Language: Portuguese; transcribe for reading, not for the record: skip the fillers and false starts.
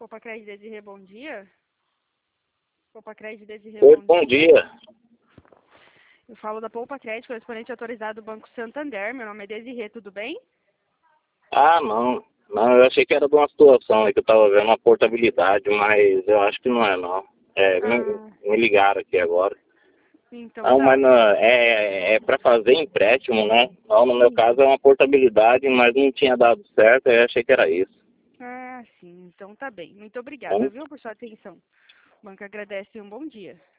Poupa Crédito Desirê, bom dia. Poupa Crédito Desirê, Oi, bom bom dia. dia. Eu falo da Poupa Crédito, correspondente autorizado do Banco Santander. Meu nome é Desirê, tudo bem? Ah, não. Não, eu achei que era de uma situação aí que eu tava vendo uma portabilidade, mas eu acho que não é, não. Ah, Me ligaram aqui agora. então Não, mas tá. não, é para fazer empréstimo, né? Não, no meu Sim. caso é uma portabilidade, mas não tinha dado certo, eu achei que era isso. Ah, sim, então tá bem. Muito obrigada, Então, viu, por sua atenção. O banco agradece e um bom dia.